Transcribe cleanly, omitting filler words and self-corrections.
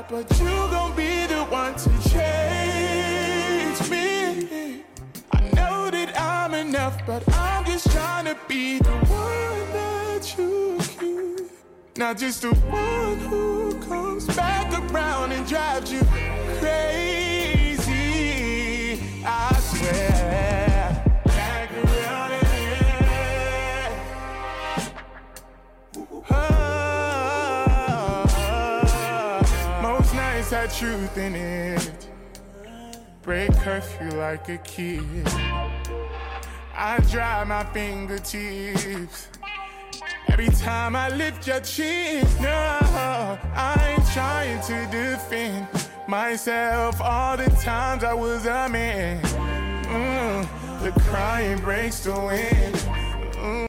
but you gon' be the one to change me. I know that I'm enough, but I'm just trying to be the one that you keep. Not just the one who comes back around and drives you crazy. I swear. Back around again. Most nights had truth in it. Break curfew like a kid. I dry my fingertips every time I lift your chin. No, I ain't trying to defend myself. All the times I was a man. The crying breaks the wind.